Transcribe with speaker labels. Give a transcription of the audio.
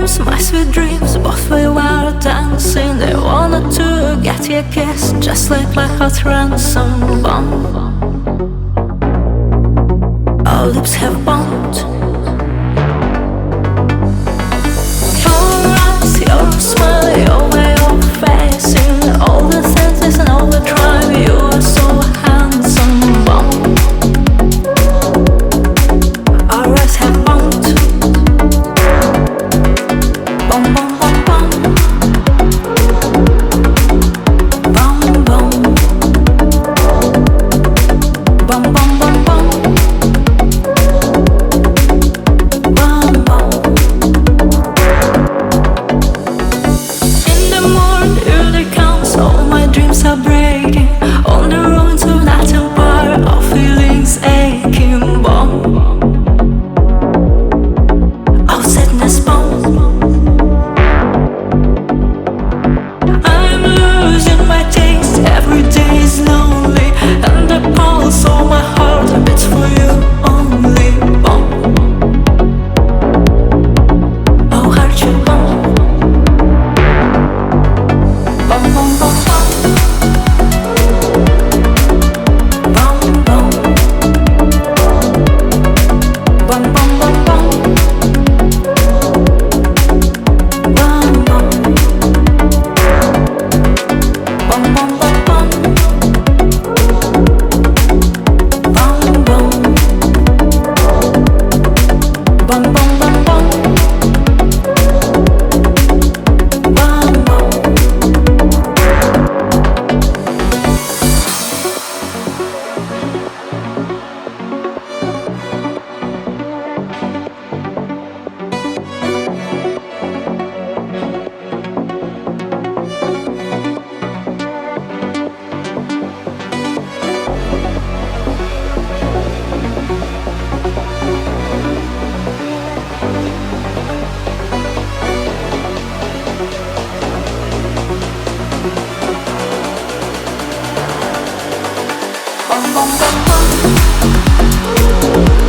Speaker 1: dreams, my sweet dreams. Both we were dancing. They wanted to get your kiss, just like my heart ransom bomb. Our lips have bound. Your eyes, your smile, your way of facing all the senses and all the drive. You are so handsome bomb. Our eyes have bound. Bum bum bum bum. Bum bum. Bum bum bum bum. Bum bum. In the morning, early comes, all my dreams are breaking. On the ruins of that empire, our feelings aching. Bum. Our sadness bomb. I'm losing my taste, every day is lonely, and the pulse of my heart beats for you only. Bum. Oh, heart you bum. Bum bum bum bum. Bum bum. Bum bum bum bum. Bum bum. Bum bum bum bum. Bum bum. Bum bum bum bum. Bum bum. Bum bum bum bum.